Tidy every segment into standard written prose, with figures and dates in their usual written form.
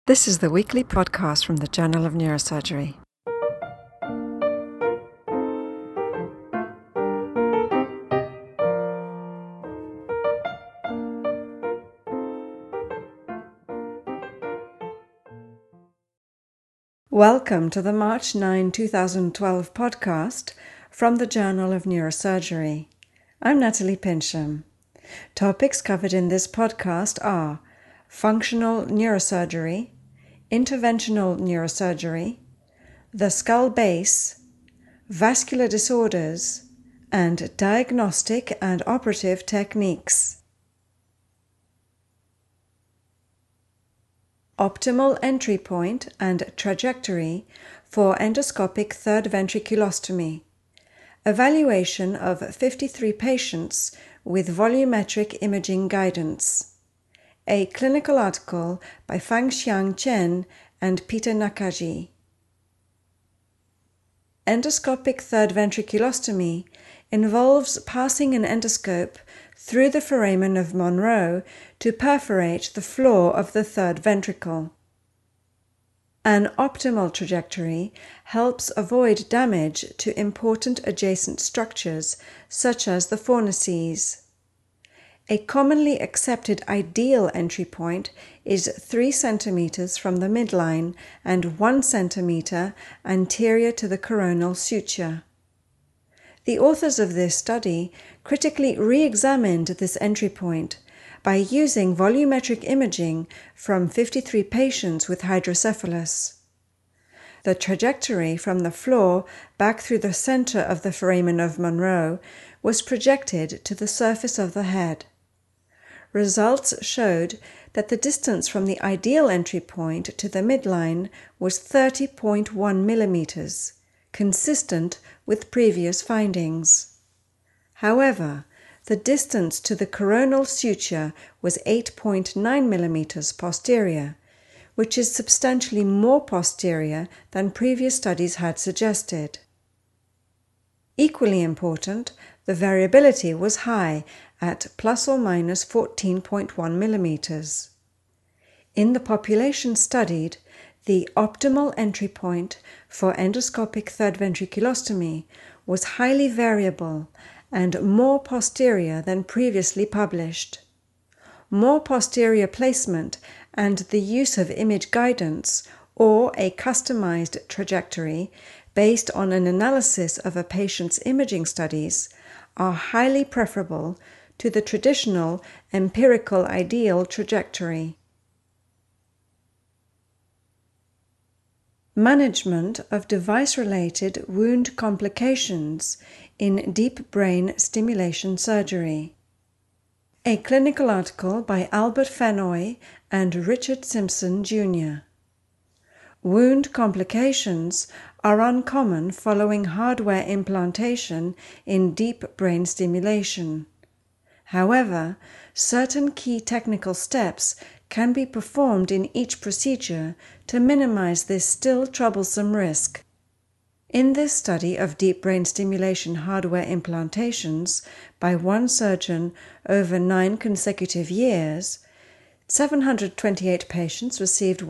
This is the weekly podcast from the Journal of Neurosurgery. Welcome to the March 9, 2012 podcast from the Journal of Neurosurgery. I'm Natalie Pincham. Topics covered in this podcast are functional neurosurgery, interventional neurosurgery, the skull base, vascular disorders, and diagnostic and operative techniques. Optimal entry point and trajectory for endoscopic third ventriculostomy. Evaluation of 53 patients with volumetric imaging guidance. A clinical article by Fangxiang Chen and Peter Nakagi. Endoscopic third ventriculostomy involves passing an endoscope through the foramen of Monro to perforate the floor of the third ventricle. An optimal trajectory helps avoid damage to important adjacent structures such as the fornices. A commonly accepted ideal entry point is 3 cm from the midline and 1 cm anterior to the coronal suture. The authors of this study critically re-examined this entry point by using volumetric imaging from 53 patients with hydrocephalus. The trajectory from the floor back through the center of the foramen of Monro was projected to the surface of the head. Results showed that the distance from the ideal entry point to the midline was 30.1 millimeters, consistent with previous findings. However, the distance to the coronal suture was 8.9 millimeters posterior, which is substantially more posterior than previous studies had suggested. Equally important, the variability was high at plus or minus 14.1 millimeters. In the population studied, the optimal entry point for endoscopic third ventriculostomy was highly variable and more posterior than previously published. More posterior placement and the use of image guidance or a customized trajectory based on an analysis of a patient's imaging studies are highly preferable to the traditional empirical ideal trajectory. Management of device-related wound complications in deep brain stimulation surgery. A clinical article by Albert Fennoy and Richard Simpson, Jr. Wound complications are uncommon following hardware implantation in deep brain stimulation. However, certain key technical steps can be performed in each procedure to minimize this still troublesome risk. In this study of deep brain stimulation hardware implantations by one surgeon over 9 consecutive years, 728 patients received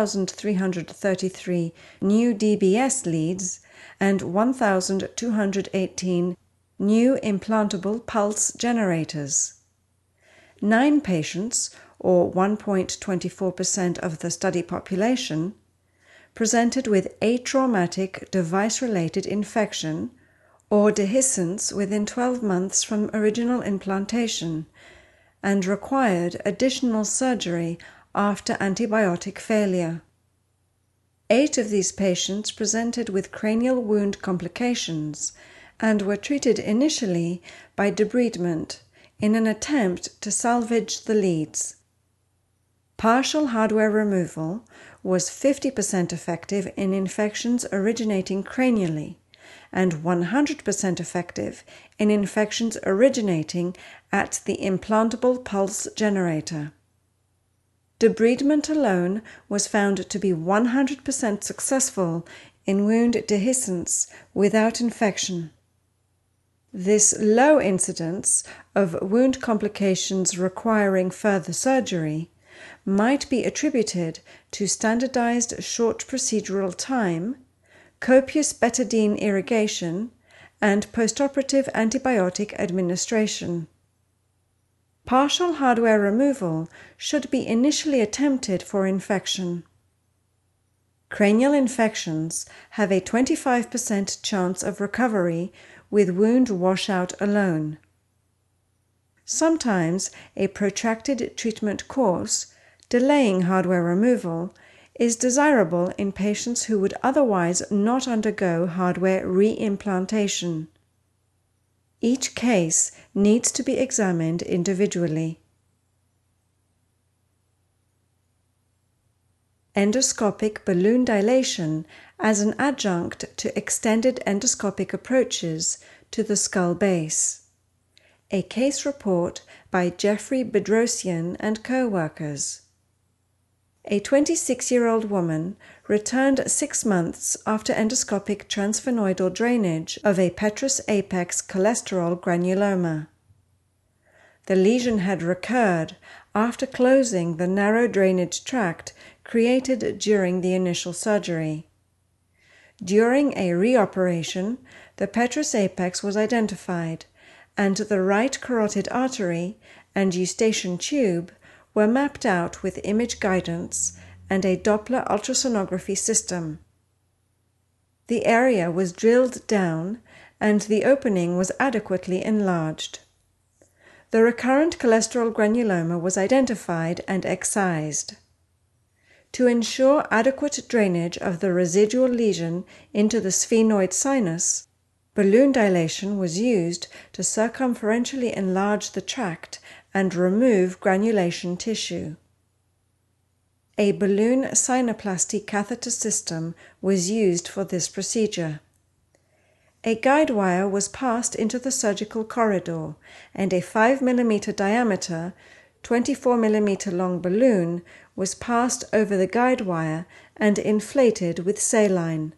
1,333 new DBS leads and 1,218 new implantable pulse generators. 9 patients, or 1.24% of the study population, presented with atraumatic device-related infection or dehiscence within 12 months from original implantation and required additional surgery after antibiotic failure. 8 of these patients presented with cranial wound complications and were treated initially by debridement in an attempt to salvage the leads. Partial hardware removal was 50% effective in infections originating cranially and 100% effective in infections originating at the implantable pulse generator. Debridement alone was found to be 100% successful in wound dehiscence without infection. This low incidence of wound complications requiring further surgery might be attributed to standardized short procedural time, copious betadine irrigation, and postoperative antibiotic administration. Partial hardware removal should be initially attempted for infection. Cranial infections have a 25% chance of recovery with wound washout alone. Sometimes a protracted treatment course, delaying hardware removal, is desirable in patients who would otherwise not undergo hardware reimplantation. Each case needs to be examined individually. Endoscopic balloon dilation as an adjunct to extended endoscopic approaches to the skull base. A case report by Jeffrey Bedrosian and co-workers. A 26-year-old woman returned 6 months after endoscopic transsphenoidal drainage of a petrous apex cholesterol granuloma. The lesion had recurred after closing the narrow drainage tract created during the initial surgery. During a reoperation, the petrous apex was identified, and the right carotid artery and eustachian tube were mapped out with image guidance and a Doppler ultrasonography system. The area was drilled down, and the opening was adequately enlarged. The recurrent cholesterol granuloma was identified and excised. To ensure adequate drainage of the residual lesion into the sphenoid sinus, balloon dilation was used to circumferentially enlarge the tract and remove granulation tissue. A balloon sinuplasty catheter system was used for this procedure. A guide wire was passed into the surgical corridor, and a 5 mm diameter, 24 mm long balloon was passed over the guide wire and inflated with saline.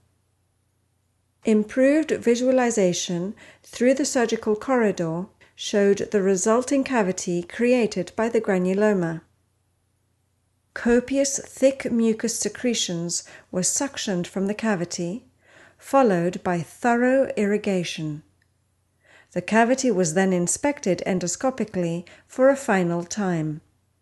Improved visualization through the surgical corridor showed the resulting cavity created by the granuloma. Copious thick mucus secretions were suctioned from the cavity, followed by thorough irrigation. The cavity was then inspected endoscopically for a final time.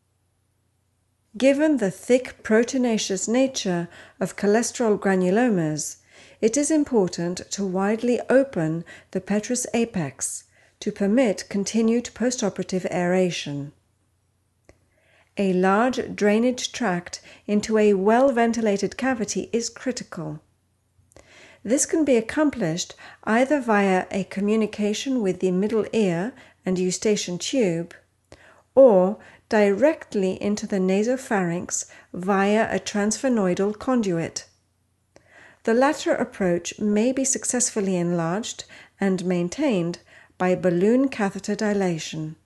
Given the thick proteinaceous nature of cholesterol granulomas, it is important to widely open the petrous apex to permit continued postoperative aeration. A large drainage tract into a well-ventilated cavity is critical. This can be accomplished either via a communication with the middle ear and eustachian tube, or directly into the nasopharynx via a transsphenoidal conduit. The latter approach may be successfully enlarged and maintained by balloon catheter dilation.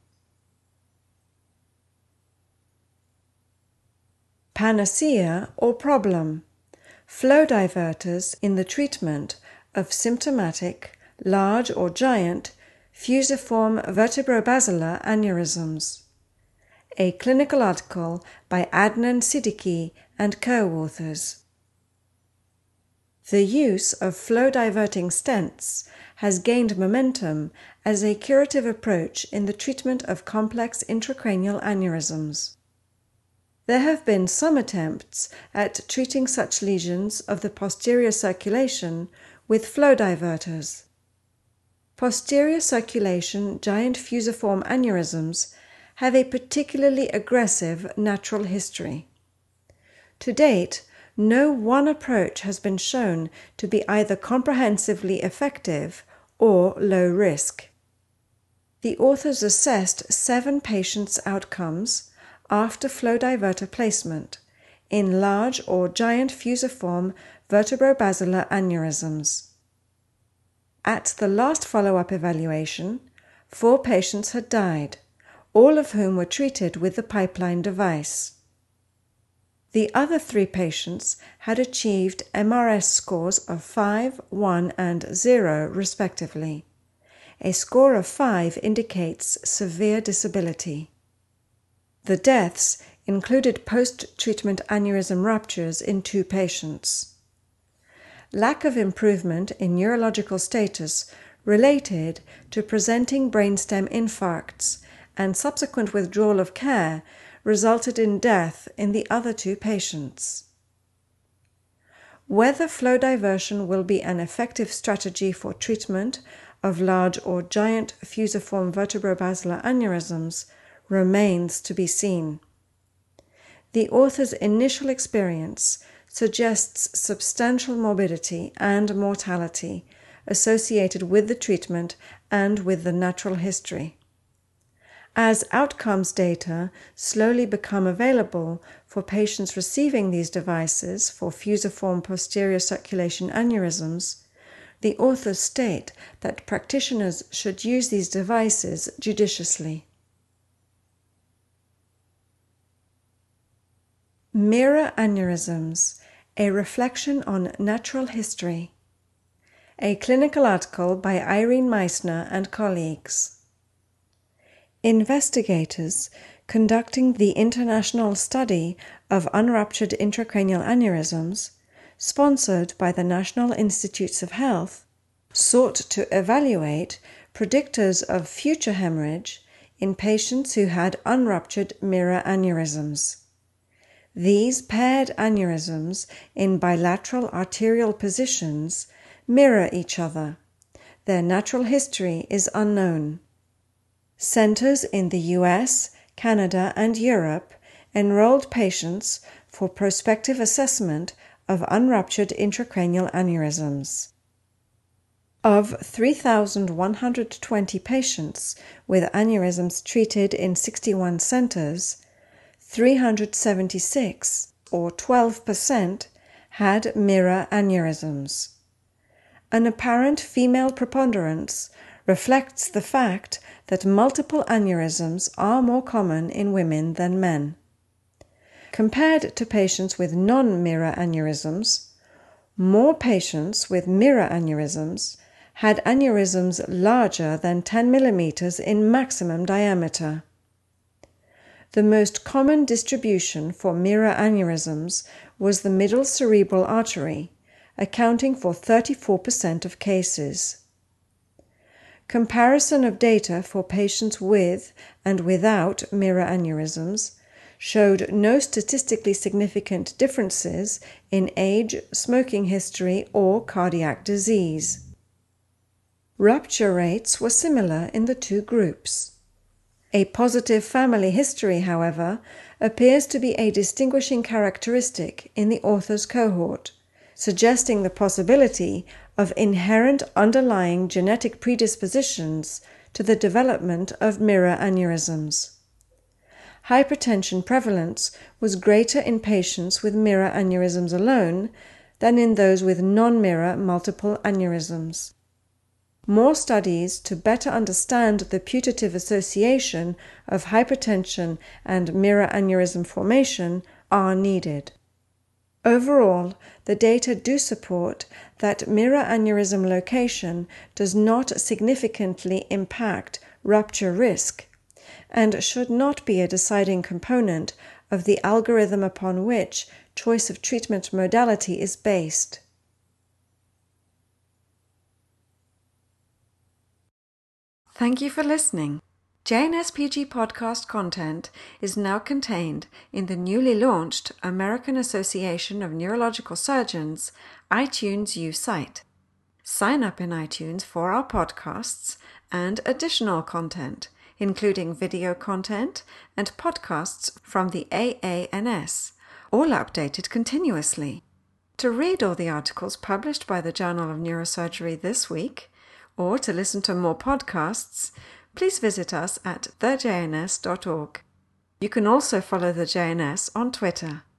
Panacea or problem: flow diverters in the treatment of symptomatic, large or giant, fusiform vertebrobasilar aneurysms. A clinical article by Adnan Siddiqui and co-authors. The use of flow-diverting stents has gained momentum as a curative approach in the treatment of complex intracranial aneurysms. There have been some attempts at treating such lesions of the posterior circulation with flow diverters. Posterior circulation giant fusiform aneurysms have a particularly aggressive natural history. To date, no one approach has been shown to be either comprehensively effective or low risk. The authors assessed 7 patients' outcomes after flow diverter placement in large or giant fusiform vertebrobasilar aneurysms. At the last follow-up evaluation, 4 patients had died, all of whom were treated with the pipeline device. The other 3 patients had achieved MRS scores of 5, 1, and 0, respectively. A score of 5 indicates severe disability. The deaths included post-treatment aneurysm ruptures in 2 patients. Lack of improvement in neurological status related to presenting brainstem infarcts and subsequent withdrawal of care resulted in death in the other 2 patients. Whether flow diversion will be an effective strategy for treatment of large or giant fusiform vertebrobasilar aneurysms remains to be seen. The author's initial experience suggests substantial morbidity and mortality associated with the treatment and with the natural history. As outcomes data slowly become available for patients receiving these devices for fusiform posterior circulation aneurysms, the authors state that practitioners should use these devices judiciously. Mirror aneurysms, a reflection on natural history. A clinical article by Irene Meissner and colleagues. Investigators conducting the international study of unruptured intracranial aneurysms, sponsored by the National Institutes of Health, sought to evaluate predictors of future hemorrhage in patients who had unruptured mirror aneurysms. These paired aneurysms in bilateral arterial positions mirror each other. Their natural history is unknown. Centers in the US, Canada, and Europe enrolled patients for prospective assessment of unruptured intracranial aneurysms. Of 3,120 patients with aneurysms treated in 61 centers, 376, or 12%, had mirror aneurysms. An apparent female preponderance reflects the fact that multiple aneurysms are more common in women than men. Compared to patients with non-mirror aneurysms, more patients with mirror aneurysms had aneurysms larger than 10 millimeters in maximum diameter. The most common distribution for mirror aneurysms was the middle cerebral artery, accounting for 34% of cases. Comparison of data for patients with and without mirror aneurysms showed no statistically significant differences in age, smoking history, or cardiac disease. Rupture rates were similar in the 2 groups. A positive family history, however, appears to be a distinguishing characteristic in the author's cohort, suggesting the possibility of inherent underlying genetic predispositions to the development of mirror aneurysms. Hypertension prevalence was greater in patients with mirror aneurysms alone than in those with non-mirror multiple aneurysms. More studies to better understand the putative association of hypertension and mirror aneurysm formation are needed. Overall, the data do support that mirror aneurysm location does not significantly impact rupture risk and should not be a deciding component of the algorithm upon which choice of treatment modality is based. Thank you for listening. JNSPG podcast content is now contained in the newly launched American Association of Neurological Surgeons iTunes U site. Sign up in iTunes for our podcasts and additional content, including video content and podcasts from the AANS, all updated continuously. To read all the articles published by the Journal of Neurosurgery this week, or to listen to more podcasts, please visit us at thejns.org. You can also follow the JNS on Twitter.